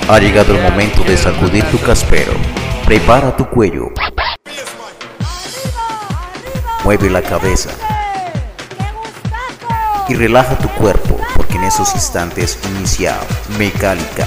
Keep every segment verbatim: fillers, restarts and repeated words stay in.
Ha llegado el momento de sacudir tu caspero. Prepara tu cuello. Mueve la cabeza. Y relaja tu cuerpo, porque en esos instantes inicia Mecálica.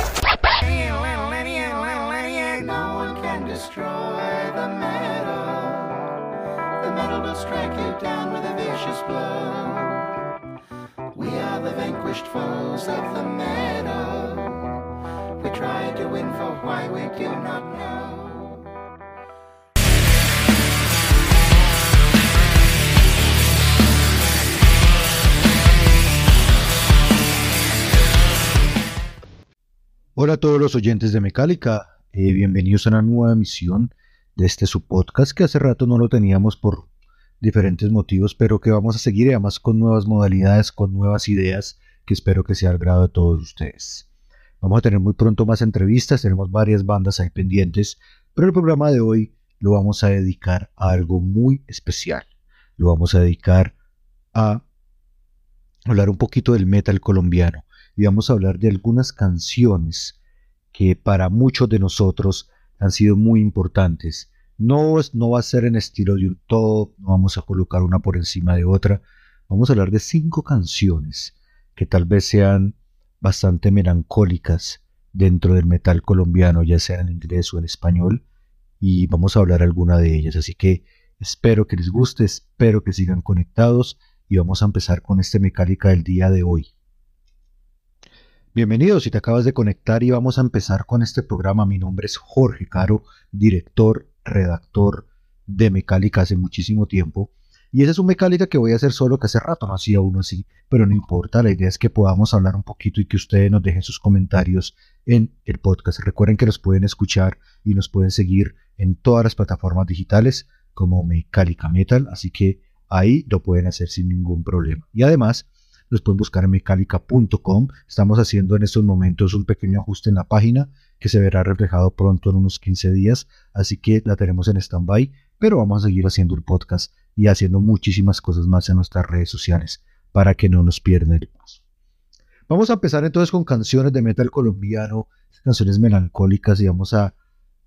Hola a todos los oyentes de Mecálica, eh, bienvenidos a una nueva emisión de este su podcast que hace rato no lo teníamos por diferentes motivos, pero que vamos a seguir además con nuevas modalidades, con nuevas ideas que espero que sea al grado de todos ustedes. Vamos a tener muy pronto más entrevistas, tenemos varias bandas ahí pendientes, pero el programa de hoy lo vamos a dedicar a algo muy especial. Lo vamos a dedicar a hablar un poquito del metal colombiano. Y vamos a hablar de algunas canciones que para muchos de nosotros han sido muy importantes. No, no va a ser en estilo de un top, no vamos a colocar una por encima de otra. Vamos a hablar de cinco canciones que tal vez sean bastante melancólicas dentro del metal colombiano, ya sea en inglés o en español, y vamos a hablar alguna de ellas. Así que espero que les guste, espero que sigan conectados y vamos a empezar con este Mecálica del día de hoy. Bienvenidos si te acabas de conectar y vamos a empezar con este programa. Mi nombre es Jorge Caro, director, redactor de Mecálica hace muchísimo tiempo. Y esa es un Mecálica que voy a hacer solo, que hace rato no hacía uno así, pero no importa, la idea es que podamos hablar un poquito y que ustedes nos dejen sus comentarios en el podcast. Recuerden que los pueden escuchar y nos pueden seguir en todas las plataformas digitales como Mecálica Metal, así que ahí lo pueden hacer sin ningún problema. Y además los pueden buscar en mecálica punto com. Estamos haciendo en estos momentos un pequeño ajuste en la página que se verá reflejado pronto en unos quince días, así que la tenemos en stand-by, pero vamos a seguir haciendo el podcast y haciendo muchísimas cosas más en nuestras redes sociales para que no nos pierdan el paso. Vamos a empezar entonces con canciones de metal colombiano, canciones melancólicas, y vamos a,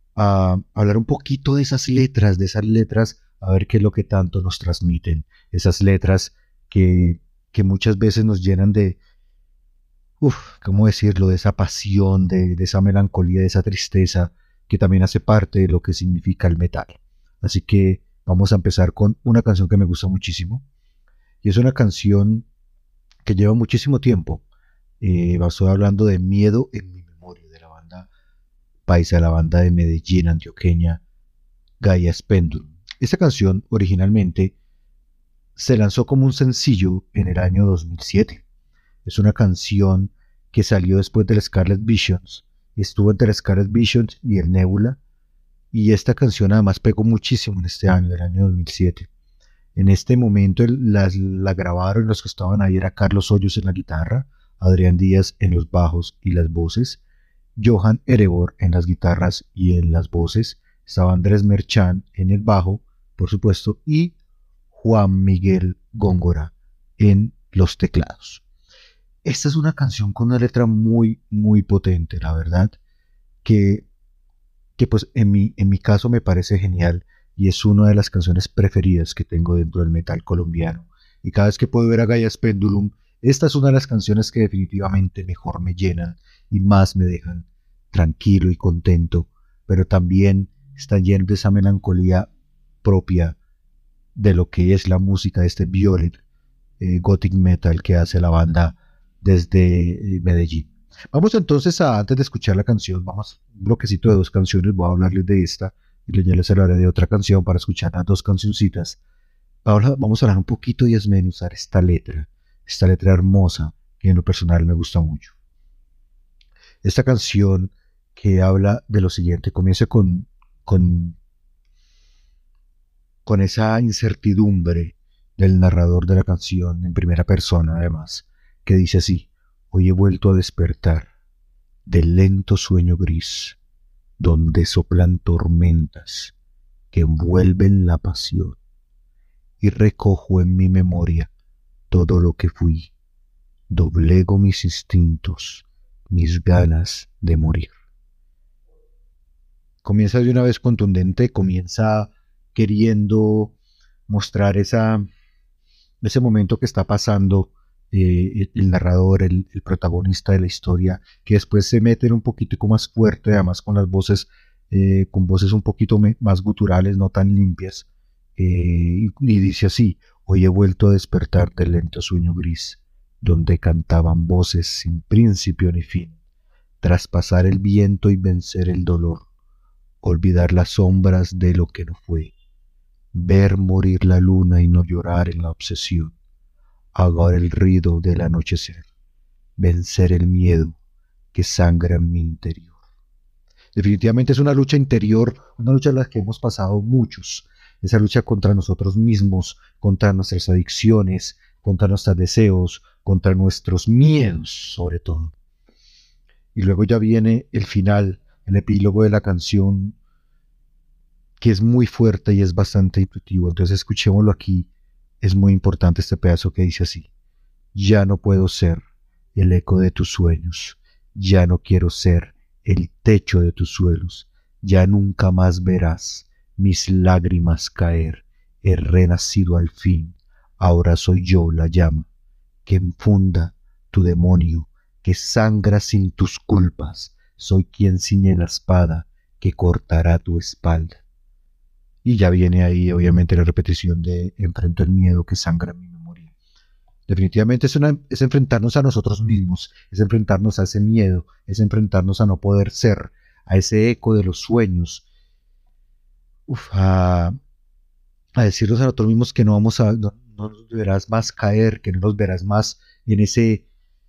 a hablar un poquito de esas letras, de esas letras, a ver qué es lo que tanto nos transmiten, esas letras que que muchas veces nos llenan de, uff, ¿cómo decirlo?, de esa pasión, de, de esa melancolía, de esa tristeza, que también hace parte de lo que significa el metal. Así que vamos a empezar con una canción que me gusta muchísimo, y es una canción que lleva muchísimo tiempo. Eh, estoy hablando de Miedo en mi memoria, de la banda paisa, de la banda de Medellín, antioqueña, Gallas Pendulum. Esta canción originalmente se lanzó como un sencillo en el año dos mil siete. Es una canción que salió después del Scarlet Visions. Estuvo entre el Scarlet Visions y el Nebula. Y esta canción además pegó muchísimo en este año, del año dos mil siete. En este momento la, la grabaron, los que estaban ahí era Carlos Hoyos en la guitarra, Adrián Díaz en los bajos y las voces, Johan Erebor en las guitarras y en las voces, estaba Andrés Merchán en el bajo, por supuesto, y Juan Miguel Góngora en los teclados. Esta es una canción con una letra muy, muy potente, la verdad, que, que pues en mi, en mi caso me parece genial y es una de las canciones preferidas que tengo dentro del metal colombiano. Y cada vez que puedo ver a Gallas Pendulum, esta es una de las canciones que definitivamente mejor me llenan y más me dejan tranquilo y contento, pero también están llenos de esa melancolía propia de lo que es la música de este Violet eh, Gothic Metal que hace la banda desde eh, Medellín. Vamos entonces a, antes de escuchar la canción, vamos a un bloquecito de dos canciones, voy a hablarles de esta y ya les hablaré de otra canción para escuchar las dos cancioncitas. Ahora vamos a hablar un poquito y desmenuzar esta letra, esta letra hermosa que en lo personal me gusta mucho. Esta canción que habla de lo siguiente, comienza con, con con esa incertidumbre del narrador de la canción en primera persona además, que dice así: hoy he vuelto a despertar del lento sueño gris, donde soplan tormentas que envuelven la pasión, y recojo en mi memoria todo lo que fui, doblego mis instintos, mis ganas de morir. Comienza de una vez contundente, comienza queriendo mostrar esa, ese momento que está pasando eh, el, el narrador, el, el protagonista de la historia, que después se mete un poquito más fuerte, además con las voces, eh, con voces un poquito me, más guturales, no tan limpias, eh, y, y dice así: hoy he vuelto a despertar del lento sueño gris, donde cantaban voces sin principio ni fin, traspasar el viento y vencer el dolor, olvidar las sombras de lo que no fue, ver morir la luna y no llorar en la obsesión, ahogar el ruido del anochecer, vencer el miedo que sangra en mi interior. Definitivamente es una lucha interior, una lucha en la que hemos pasado muchos, esa lucha contra nosotros mismos, contra nuestras adicciones, contra nuestros deseos, contra nuestros miedos sobre todo. Y luego ya viene el final, el epílogo de la canción, que es muy fuerte y es bastante intuitivo. Entonces escuchémoslo aquí. Es muy importante este pedazo que dice así: ya no puedo ser el eco de tus sueños, ya no quiero ser el techo de tus suelos, ya nunca más verás mis lágrimas caer, he renacido al fin, ahora soy yo la llama, que enfunda tu demonio, que sangra sin tus culpas, soy quien ciñe la espada que cortará tu espalda. Y ya viene ahí obviamente la repetición de enfrento el miedo que sangra en mi memoria. Definitivamente es, una, es enfrentarnos a nosotros mismos, es enfrentarnos a ese miedo, es enfrentarnos a no poder ser, a ese eco de los sueños, uf, a, a decirnos a nosotros mismos que no vamos a, no, no nos verás más caer, que no nos verás más en ese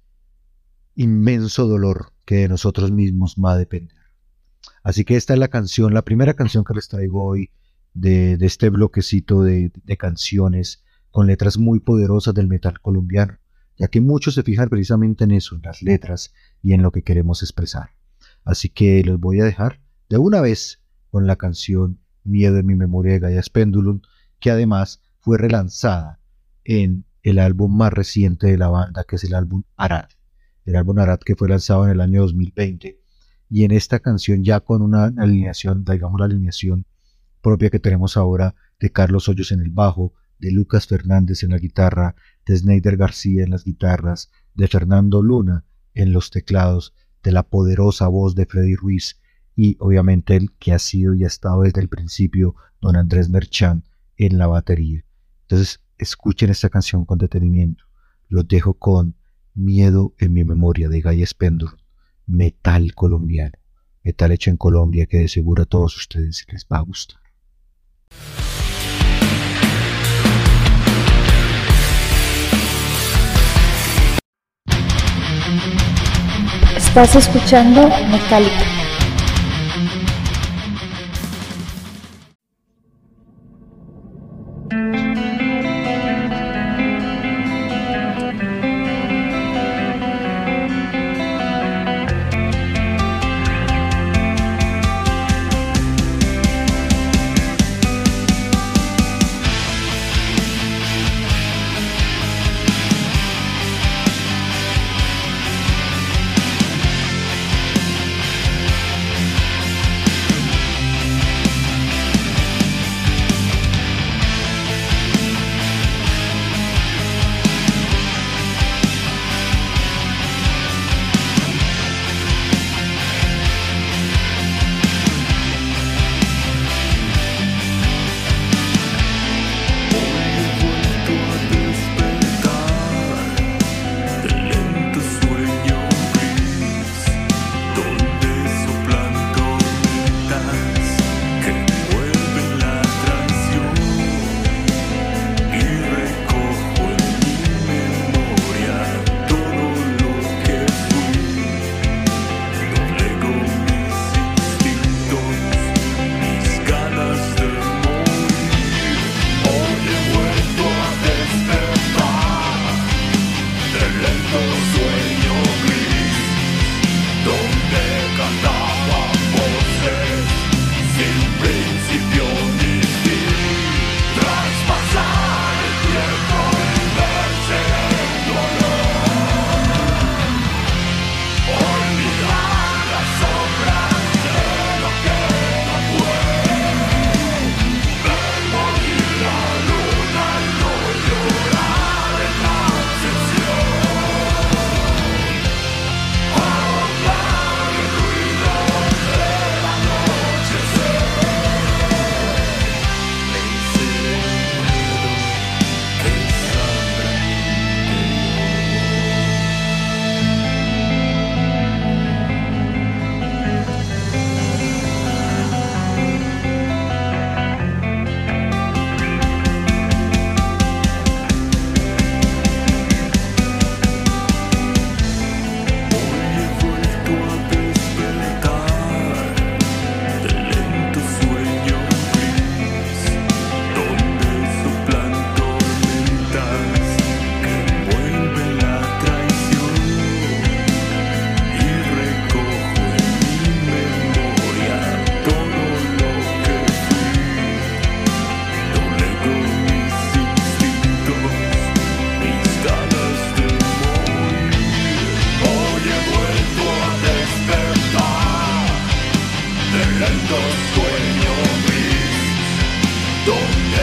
inmenso dolor que de nosotros mismos va a depender. Así que esta es la canción, la primera canción que les traigo hoy de, de este bloquecito de, de canciones con letras muy poderosas del metal colombiano, ya que muchos se fijan precisamente en eso, en las letras y en lo que queremos expresar. Así que los voy a dejar de una vez con la canción Miedo en mi memoria de Gallas Pendulum, que además fue relanzada en el álbum más reciente de la banda, que es el álbum Arad. El álbum Arad, que fue lanzado en el año dos mil veinte, y en esta canción ya con una alineación, digamos la alineación propia que tenemos ahora, de Carlos Hoyos en el bajo, de Lucas Fernández en la guitarra, de Sneider García en las guitarras, de Fernando Luna en los teclados, de la poderosa voz de Freddy Ruiz y obviamente el que ha sido y ha estado desde el principio, don Andrés Merchán en la batería. Entonces escuchen esta canción con detenimiento. Los dejo con Miedo en mi memoria de Gallas Pendulum, metal colombiano, metal hecho en Colombia, que de seguro a todos ustedes les va a gustar. Estás escuchando Metallica.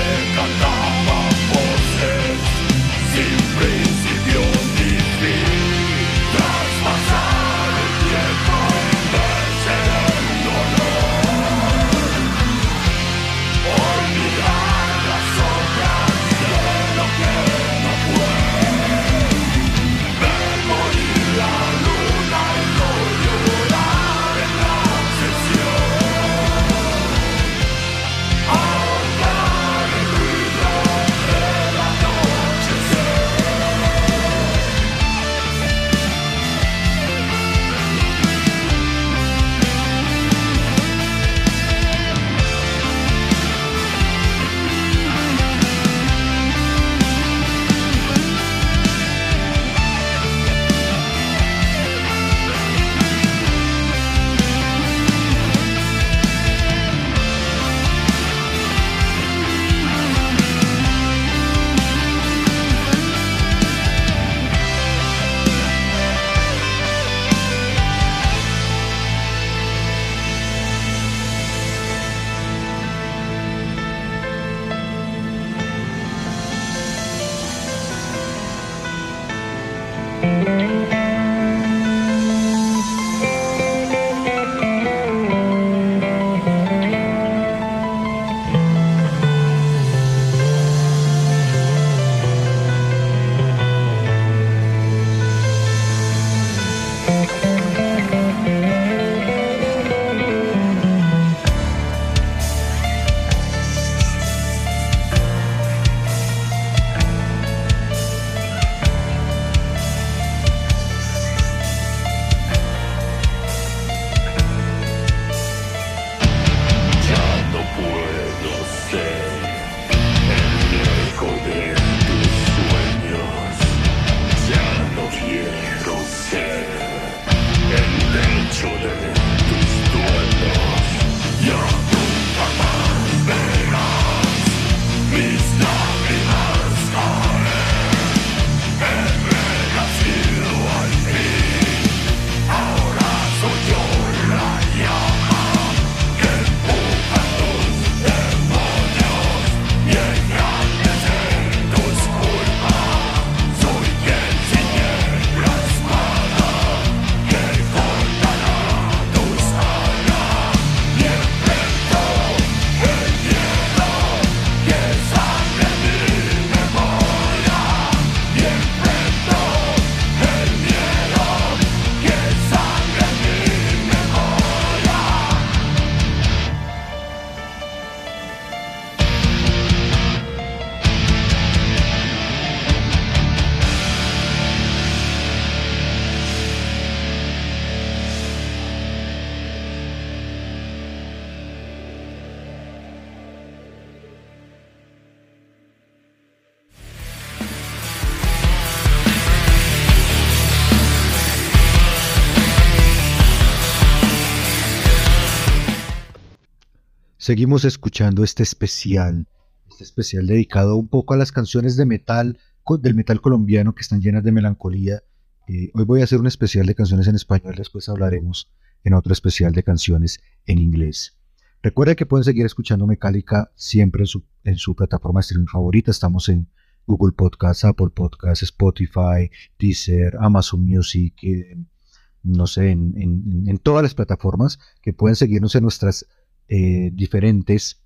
Seguimos escuchando este especial, este especial dedicado un poco a las canciones de metal, del metal colombiano que están llenas de melancolía. Eh, hoy voy a hacer un especial de canciones en español, después hablaremos en otro especial de canciones en inglés. Recuerda que pueden seguir escuchando Metallica siempre en su, en su plataforma de streaming favorita. Estamos en Google Podcasts, Apple Podcasts, Spotify, Deezer, Amazon Music, eh, no sé, en, en, en todas las plataformas que pueden seguirnos en nuestras Eh, diferentes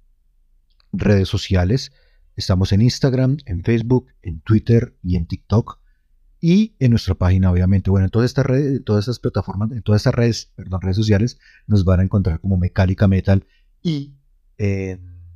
redes sociales. Estamos en Instagram, en Facebook, en Twitter y en TikTok, y en nuestra página, obviamente. Bueno, en todas estas redes, todas estas plataformas, en todas estas redes, perdón, redes sociales, nos van a encontrar como Metallica Metal, y eh,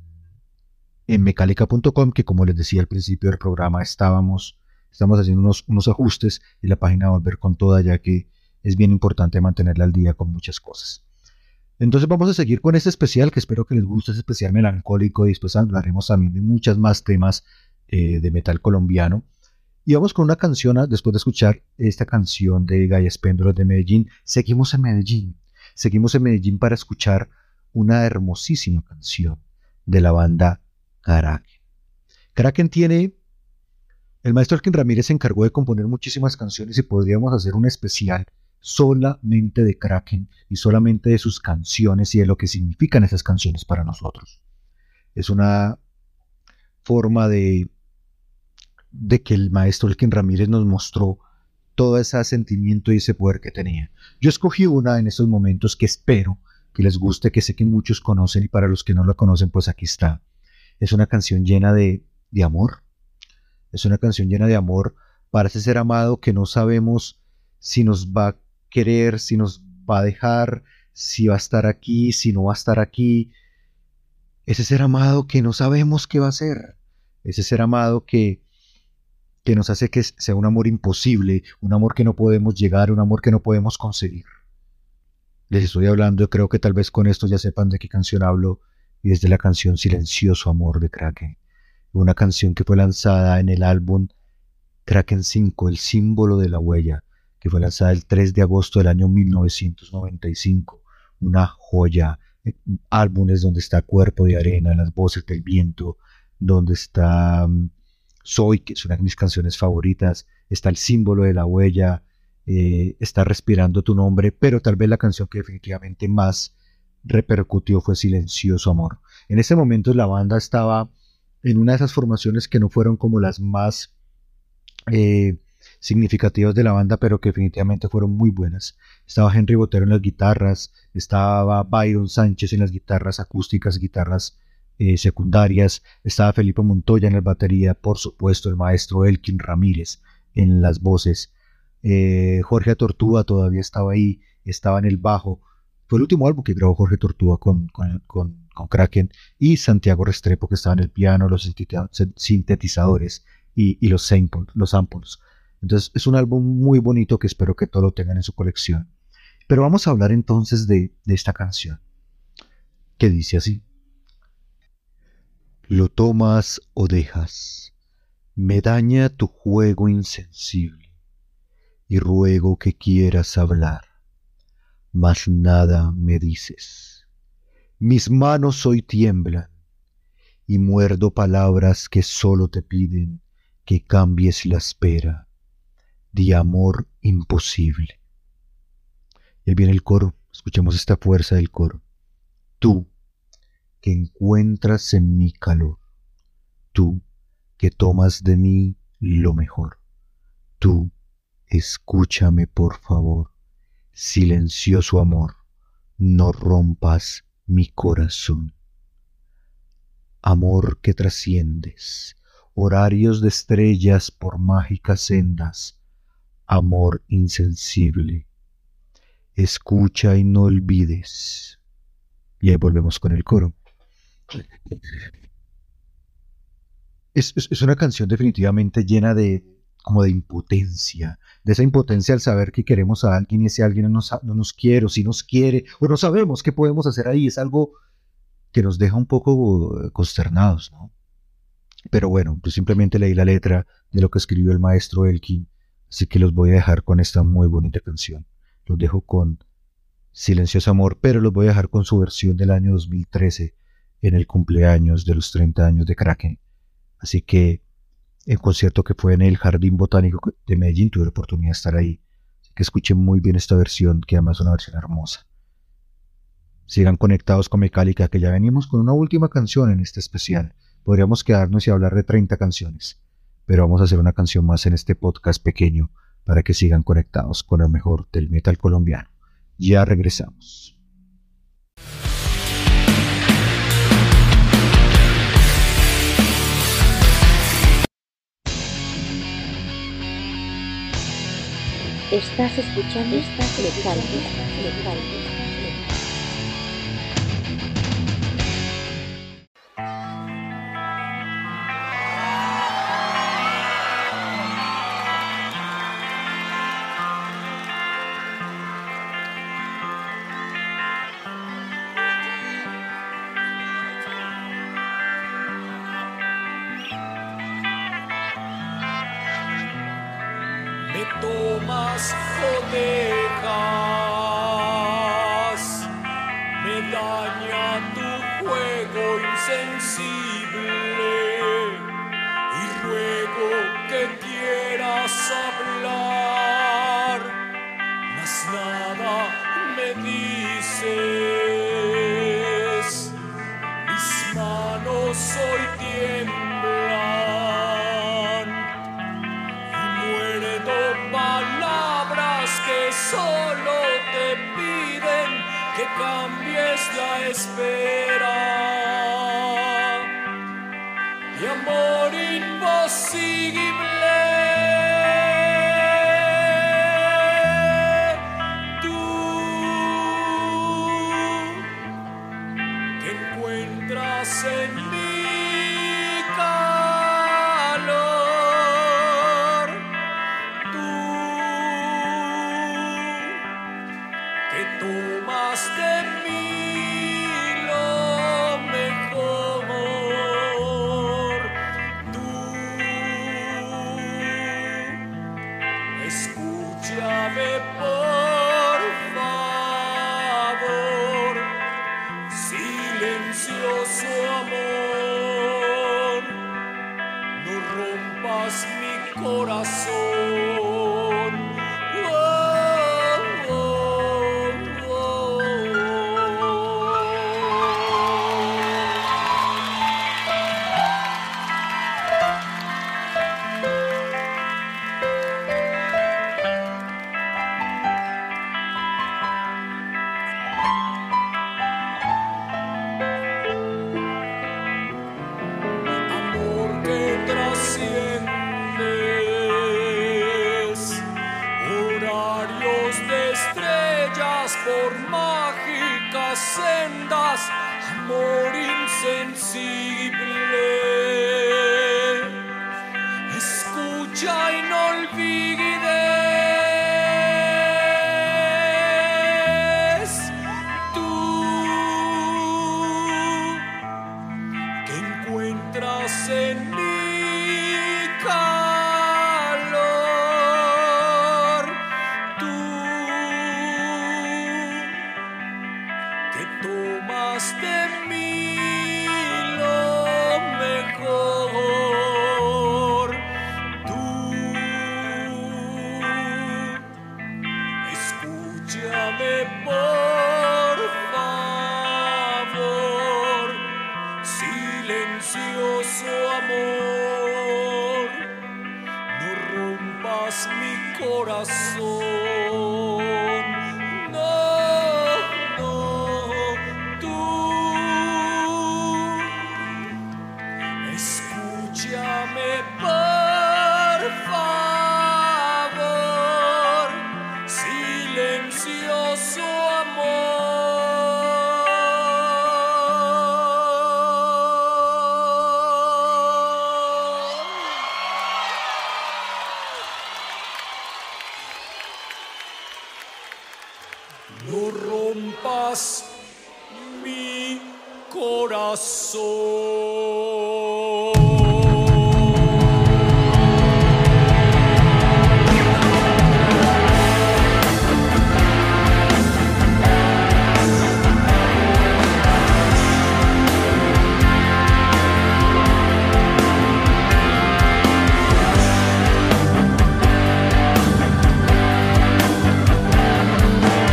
en metallica punto com, que como les decía al principio del programa, estábamos estamos haciendo unos, unos ajustes, y la página va a volver con toda, ya que es bien importante mantenerla al día con muchas cosas. Entonces vamos a seguir con este especial, que espero que les guste, este especial melancólico, y después hablaremos también de muchas más temas eh, de metal colombiano. Y vamos con una canción, después de escuchar esta canción de Gallas Péndulos de Medellín. Seguimos en Medellín, seguimos en Medellín para escuchar una hermosísima canción de la banda Kraken. Kraken tiene, el maestro Elkin Ramírez se encargó de componer muchísimas canciones, y podríamos hacer un especial solamente de Kraken y solamente de sus canciones y de lo que significan esas canciones para nosotros. Es una forma de, de que el maestro Elkin Ramírez nos mostró todo ese sentimiento y ese poder que tenía. Yo escogí una en estos momentos que espero que les guste, que sé que muchos conocen, y para los que no la conocen, pues aquí está. Es una canción llena de, de amor. Es una canción llena de amor para ese ser amado que no sabemos si nos va a querer, si nos va a dejar, si va a estar aquí, si no va a estar aquí. Ese ser amado que no sabemos qué va a hacer. Ese ser amado que, que nos hace que sea un amor imposible, un amor que no podemos llegar, un amor que no podemos conseguir. Les estoy hablando, creo que tal vez con esto ya sepan de qué canción hablo, y es de la canción Silencioso Amor de Kraken. Una canción que fue lanzada en el álbum Kraken cinco, El Símbolo de la Huella, que fue lanzada el tres de agosto del año mil novecientos noventa y cinco. Una joya. Álbumes donde está Cuerpo de Arena, Las Voces del Viento, donde está um, Soy, que es una de mis canciones favoritas, está El Símbolo de la Huella, eh, está Respirando tu Nombre, pero tal vez la canción que definitivamente más repercutió fue Silencioso Amor. En ese momento la banda estaba en una de esas formaciones que no fueron como las más eh, significativas de la banda, pero que definitivamente fueron muy buenas. Estaba Henry Botero en las guitarras, estaba Byron Sánchez en las guitarras acústicas, guitarras eh, secundarias, estaba Felipe Montoya en la batería, por supuesto el maestro Elkin Ramírez en las voces, eh, Jorge Tortuga todavía estaba ahí, estaba en el bajo. Fue el último álbum que grabó Jorge Tortuga con, con, con, con Kraken, y Santiago Restrepo, que estaba en el piano, los sintetizadores y, y los samples, los samples. Entonces es un álbum muy bonito que espero que todos lo tengan en su colección. Pero vamos a hablar entonces de, de esta canción, que dice así: lo tomas o dejas, me daña tu juego insensible, y ruego que quieras hablar, mas nada me dices. Mis manos hoy tiemblan, y muerdo palabras que solo te piden que cambies la espera de amor imposible. Y ahí viene el coro, escuchemos esta fuerza del coro. Tú, que encuentras en mí calor, tú, que tomas de mí lo mejor, tú, escúchame por favor, silencioso amor, no rompas mi corazón. Amor que trasciendes horarios de estrellas por mágicas sendas, amor insensible, escucha y no olvides. Y ahí volvemos con el coro. Es, es, es una canción definitivamente llena de como de impotencia, de esa impotencia al saber que queremos a alguien y ese alguien no nos, no nos quiere, o si nos quiere, o no sabemos qué podemos hacer ahí. Es algo que nos deja un poco consternados, ¿no? Pero bueno, yo simplemente leí la letra de lo que escribió el maestro Elkin, así que los voy a dejar con esta muy bonita canción. Los dejo con Silencioso Amor, pero los voy a dejar con su versión del año dos mil trece, en el cumpleaños de los treinta años de Kraken. Así que el concierto que fue en el Jardín Botánico de Medellín, tuve la oportunidad de estar ahí. Así que escuchen muy bien esta versión, que además es una versión hermosa. Sigan conectados con Metallica, que ya venimos con una última canción en este especial. Podríamos quedarnos y hablar de treinta canciones, pero vamos a hacer una canción más en este podcast pequeño para que sigan conectados con lo mejor del metal colombiano. Ya regresamos. Estás escuchando esta Metallica. Tomas o dejas, me daña tu juego insensible, y ruego que quieras hablar, mas nada me dices. Mis manos hoy tiemblan amor imposible. Tú que encuentras en mí calor, tú que tomas de mí lo mejor, tú escúchame por favor, silencioso amor, no rompas mi corazón. Oh, oh, oh, oh. Amor que trasciendes horarios de estrellas por mágicas sendas, amor insensible. Escucha y no olvides, tú que encuentras en mi calor, tú que tomas de mí lo mejor, tú escúchame por favor, silencioso amor, no rompas mi corazón. No, no, tú escúchame por favor, silencioso amor. No rompas mi corazón.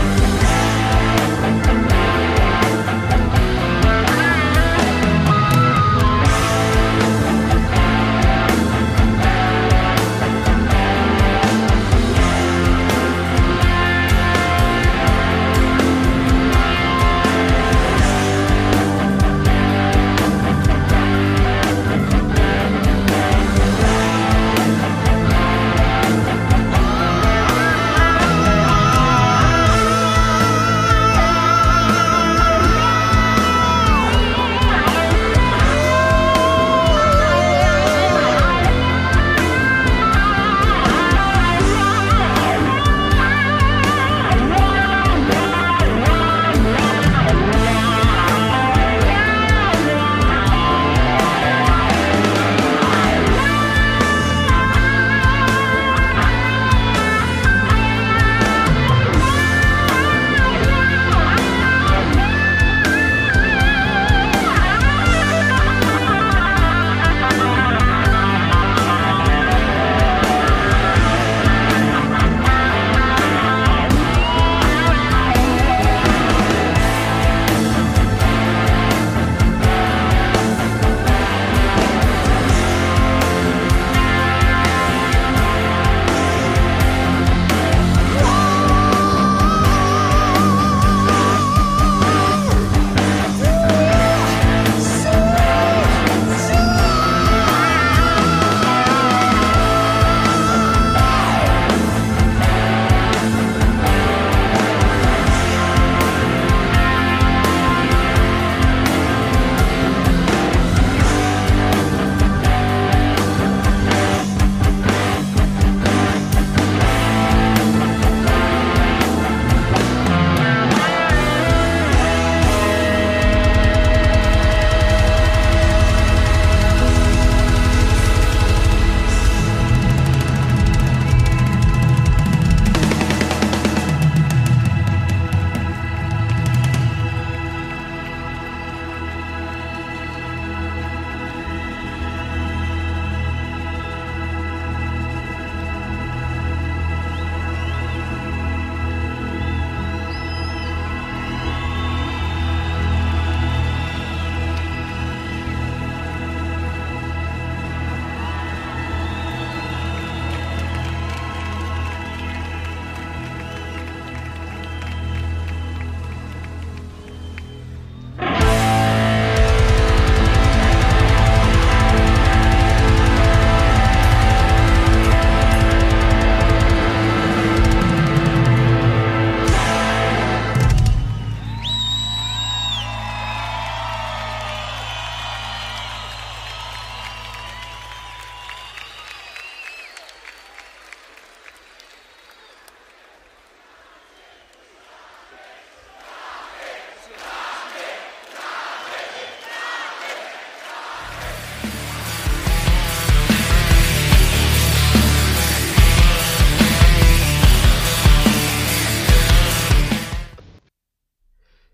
Thank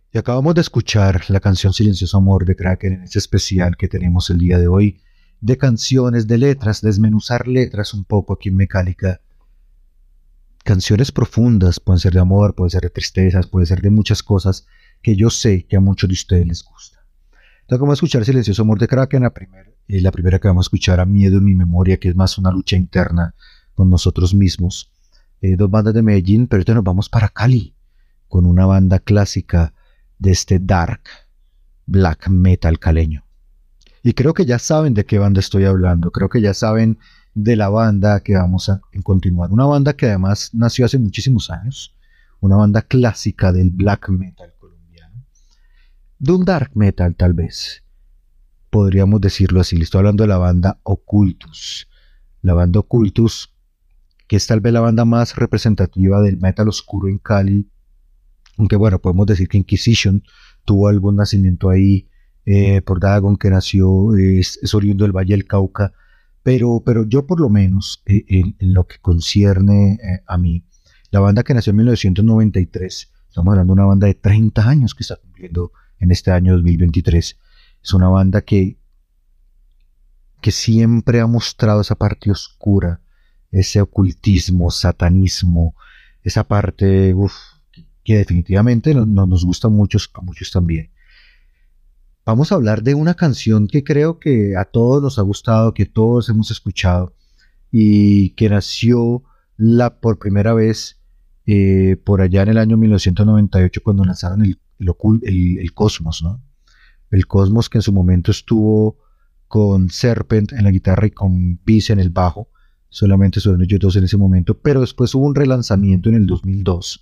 Y acabamos de escuchar la canción Silencioso Amor de Kraken en este especial que tenemos el día de hoy de canciones, de letras, desmenuzar letras un poco aquí en Mecálica. Canciones profundas, pueden ser de amor, pueden ser de tristezas, pueden ser de muchas cosas que yo sé que a muchos de ustedes les gusta. Entonces vamos a escuchar Silencioso Amor de Kraken, la primera, eh, la primera que vamos a escuchar a Miedo en mi memoria, que es más una lucha interna con nosotros mismos. Eh, dos bandas de Medellín, pero ahorita nos vamos para Cali con una banda clásica de este dark black metal caleño. Y creo que ya saben de qué banda estoy hablando, creo que ya saben de la banda que vamos a continuar. Una banda que además nació hace muchísimos años, una banda clásica del black metal colombiano, de un dark metal tal vez, podríamos decirlo así. Le estoy hablando de la banda Occultus. La banda Occultus, que es tal vez la banda más representativa del metal oscuro en Cali, aunque bueno, podemos decir que Inquisition tuvo algún nacimiento ahí, eh, por Dagon, que nació, eh, es, es oriundo del Valle del Cauca, pero, pero yo por lo menos, eh, en, en lo que concierne eh, a mí, la banda que nació en mil novecientos noventa y tres, estamos hablando de una banda de treinta años que está cumpliendo en este año dos mil veintitrés, es una banda que, que siempre ha mostrado esa parte oscura, ese ocultismo, satanismo, esa parte, uff, que definitivamente no, no nos gusta a muchos, a muchos también. Vamos a hablar de una canción que creo que a todos nos ha gustado, que todos hemos escuchado y que nació la, por primera vez eh, por allá en el año mil novecientos noventa y ocho cuando lanzaron el, el, el, el Cosmos, ¿no? El Cosmos, que en su momento estuvo con Serpent en la guitarra y con Vice en el bajo, solamente son ellos dos en ese momento, pero después hubo un relanzamiento en el dos mil dos.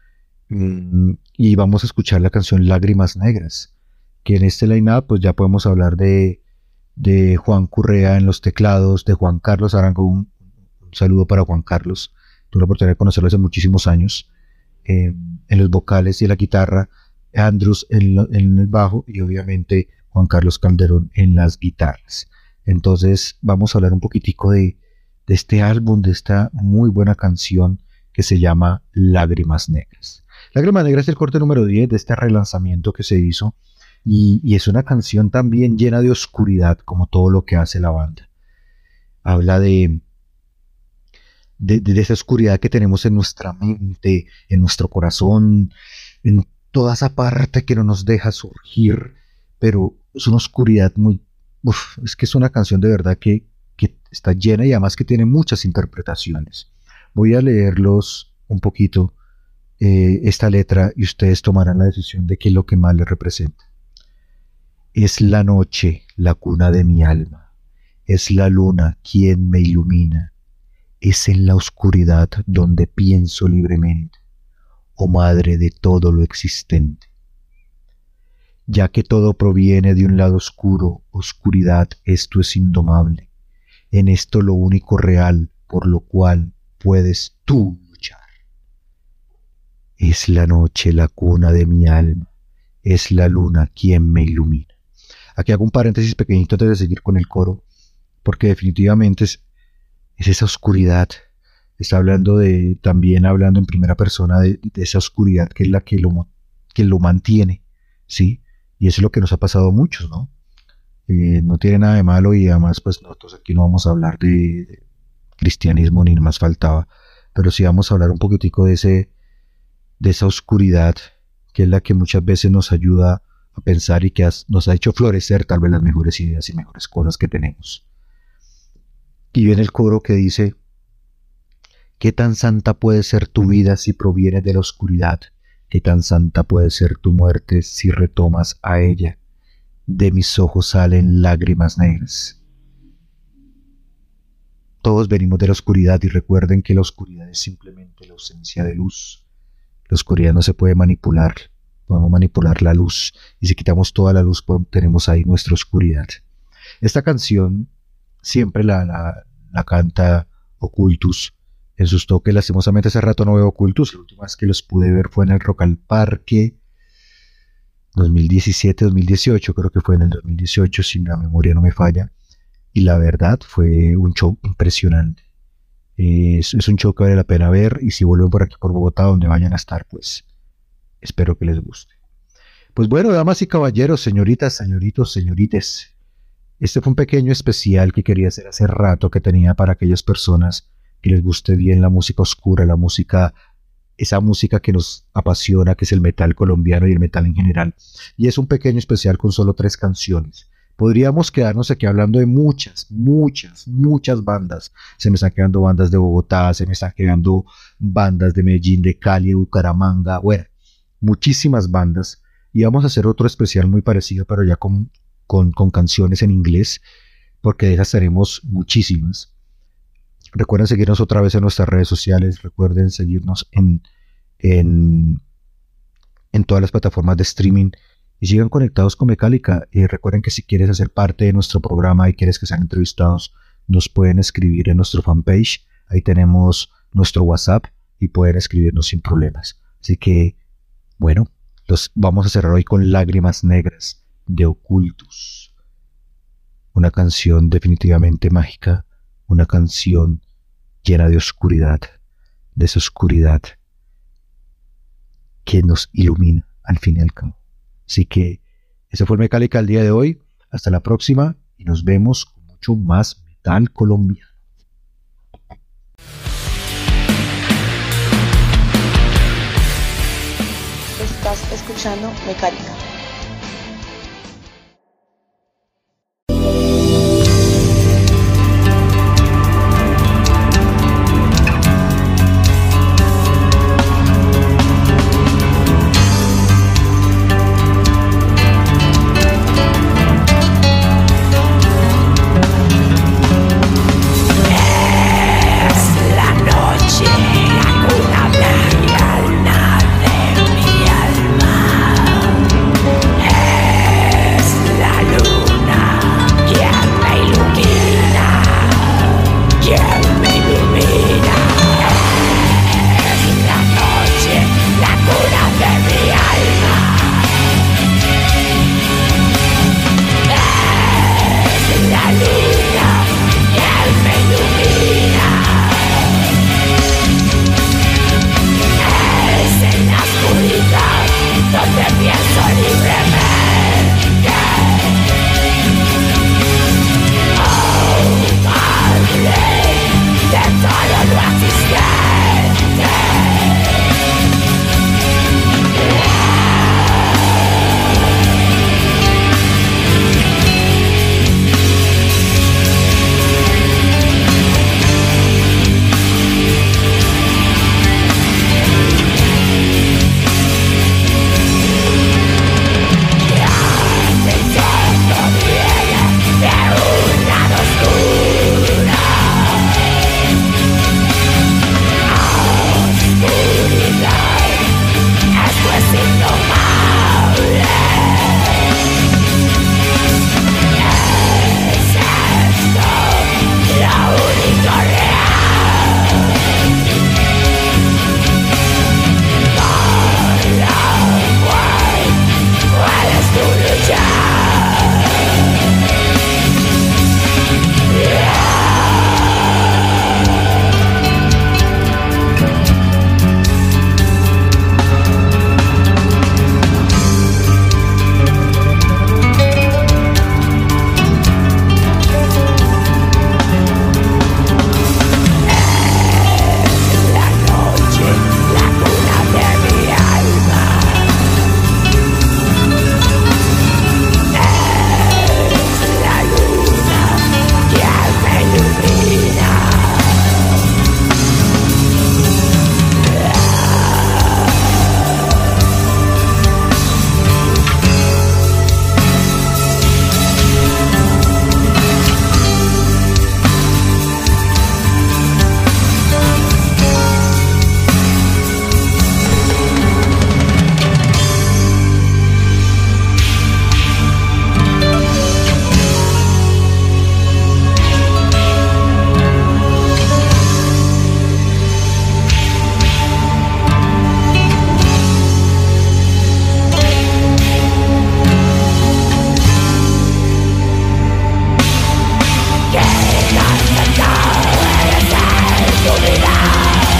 Y vamos a escuchar la canción Lágrimas Negras, que en este line-up pues ya podemos hablar de, de Juan Correa en los teclados, de Juan Carlos Arango, un, un saludo para Juan Carlos, tuve la oportunidad de conocerlo hace muchísimos años, eh, en los vocales y en la guitarra, Andrews en, lo, en el bajo y obviamente Juan Carlos Calderón en las guitarras. Entonces vamos a hablar un poquitico de, de este álbum, de esta muy buena canción que se llama Lágrimas Negras. Lágrimas Negras es el corte número diez de este relanzamiento que se hizo y, y es una canción también llena de oscuridad, como todo lo que hace la banda. Habla de, de, de esa oscuridad que tenemos en nuestra mente, en nuestro corazón, en toda esa parte que no nos deja surgir, pero es una oscuridad muy... Uf, es que es una canción de verdad que, que está llena y además que tiene muchas interpretaciones. Voy a leerlos un poquito. Eh, esta letra y ustedes tomarán la decisión de qué es lo que más les representa. Es la noche la cuna de mi alma, es la luna quien me ilumina, es en la oscuridad donde pienso libremente, oh madre de todo lo existente. Ya que todo proviene de un lado oscuro, oscuridad, esto es indomable, en esto lo único real por lo cual puedes tú. Es la noche la cuna de mi alma, es la luna quien me ilumina. Aquí hago un paréntesis pequeñito antes de seguir con el coro, porque definitivamente es, es esa oscuridad. Está hablando de, también hablando en primera persona de, de esa oscuridad que es la que lo, que lo mantiene, ¿sí? Y eso es lo que nos ha pasado a muchos, ¿no? Eh, no tiene nada de malo y además pues nosotros aquí no vamos a hablar de, de cristianismo ni más faltaba, pero sí vamos a hablar un poquitico de ese de esa oscuridad que es la que muchas veces nos ayuda a pensar y que has, nos ha hecho florecer tal vez las mejores ideas y mejores cosas que tenemos. Y viene el coro que dice: ¿qué tan santa puede ser tu vida si proviene de la oscuridad? ¿Qué tan santa puede ser tu muerte si retomas a ella? De mis ojos salen lágrimas negras. Todos venimos de la oscuridad y recuerden que la oscuridad es simplemente la ausencia de luz. La oscuridad no se puede manipular, podemos manipular la luz y si quitamos toda la luz tenemos ahí nuestra oscuridad. Esta canción siempre la, la, la canta Occultus en sus toques. Lastimosamente hace rato no veo Occultus, la última vez que los pude ver fue en el Rock al Parque dos mil diecisiete dos mil dieciocho, creo que fue en el dos mil dieciocho si la memoria no me falla, y la verdad fue un show impresionante. Es, es un show que vale la pena ver y si vuelven por aquí por Bogotá donde vayan a estar pues espero que les guste. Pues bueno, damas y caballeros, señoritas, señoritos, señorites, este fue un pequeño especial que quería hacer hace rato, que tenía para aquellas personas que les guste bien la música oscura, la música, esa música que nos apasiona, que es el metal colombiano y el metal en general. Y es un pequeño especial con solo tres canciones. Podríamos quedarnos aquí hablando de muchas, muchas, muchas bandas. Se me están quedando bandas de Bogotá, se me están quedando bandas de Medellín, de Cali, de Bucaramanga, bueno, muchísimas bandas. Y vamos a hacer otro especial muy parecido, pero ya con, con, con canciones en inglés, porque de esas tenemos muchísimas. Recuerden seguirnos otra vez en nuestras redes sociales, recuerden seguirnos en, en, en todas las plataformas de streaming. Y sigan conectados con Mecálica. Y recuerden que si quieres hacer parte de nuestro programa y quieres que sean entrevistados, nos pueden escribir en nuestro fanpage. Ahí tenemos nuestro WhatsApp y pueden escribirnos sin problemas. Así que, bueno, los vamos a cerrar hoy con Lágrimas Negras de Occultus. Una canción definitivamente mágica. Una canción llena de oscuridad. De esa oscuridad que nos ilumina al fin y al cabo. Así que ese fue el Mecálica el día de hoy. Hasta la próxima y nos vemos con mucho más metal colombiano. Estás escuchando Mecálica.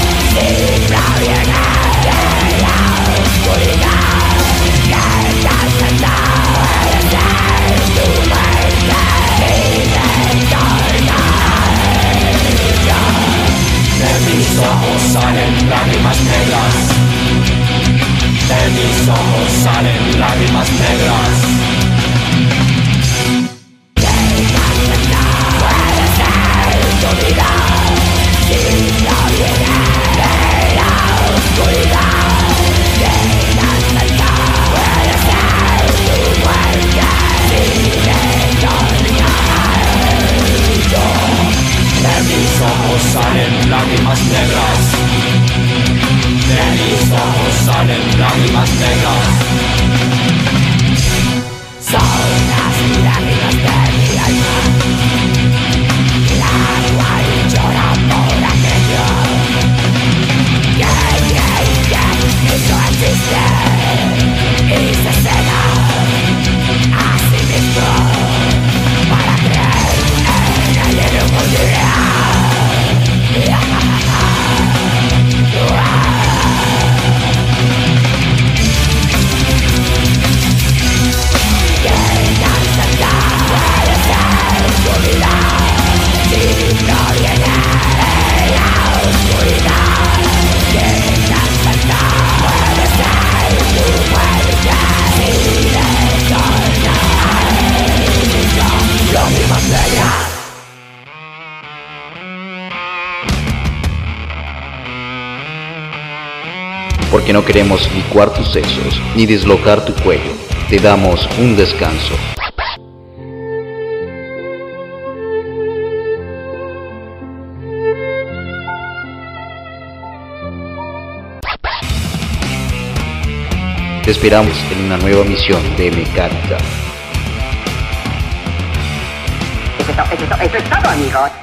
Oscuridad, que salen lágrimas negras. De mis ojos salen lágrimas negras. Salen lágrimas negras. De mis ojos salen lágrimas negras. Son las lágrimas de mi alma. El agua y llora por aquello. Yeah, yeah, yeah, eso existe y se cega a sí mismo para creer en el mundo real. Porque no queremos licuar tus sesos ni dislocar tu cuello, te damos un descanso. Te esperamos en una nueva misión de Mecálica. Eso es todo, eso es todo, amigos.